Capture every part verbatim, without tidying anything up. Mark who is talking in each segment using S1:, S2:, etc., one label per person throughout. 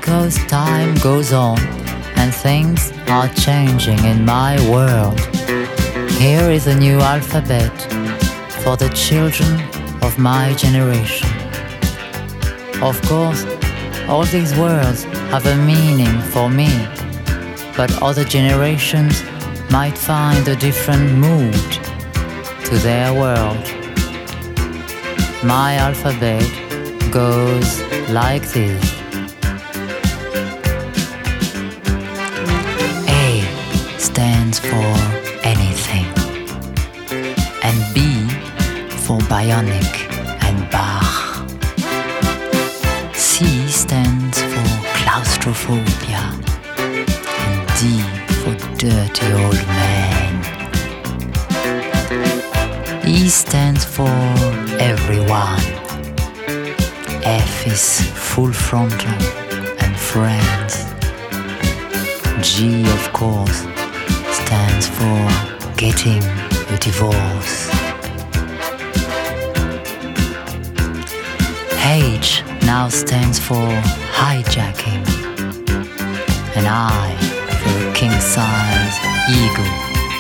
S1: because time goes on and things are changing in my world. Here is a new alphabet for the children of my generation. Of course, all these words have a meaning for me, but other generations might find a different mood to their world. My alphabet goes like this. A stands for anything, and B for bionic and Bach. C stands for claustrophobia, and D for dirty old man. E stands for everyone. F is full frontal and friends. G, of course, stands for getting a divorce. H now stands for hijacking, and I for a king-size eagle.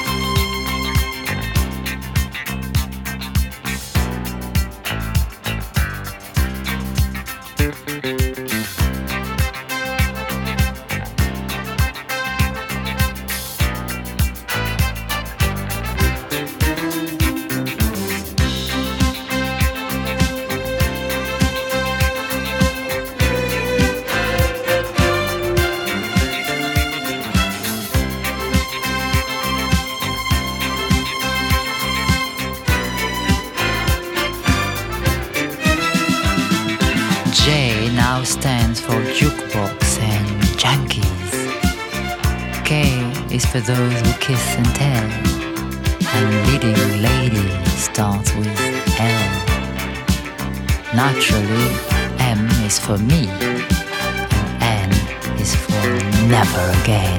S1: J now stands for jukebox and junkies. K is for those who kiss and tell, and leading lady starts with L. Naturally, M is for me, and N is for never again.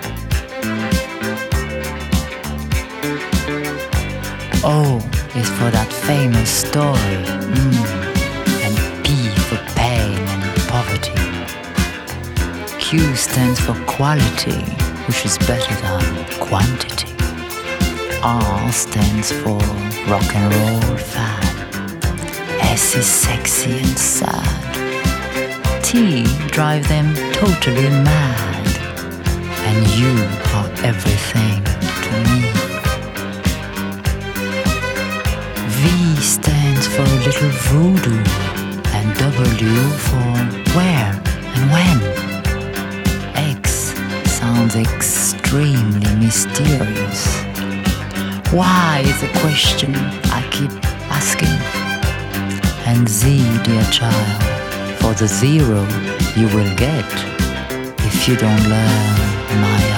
S1: O is for that famous story. Mm. Pain and poverty. Q stands for quality, which is better than quantity. R stands for rock and roll fan. S is sexy and sad. T drive them totally mad. And you are everything to me. V stands for a little voodoo. And W for where and when. X sounds extremely mysterious. Why is a question I keep asking. And Z, dear child, for the zero you will get if you don't learn my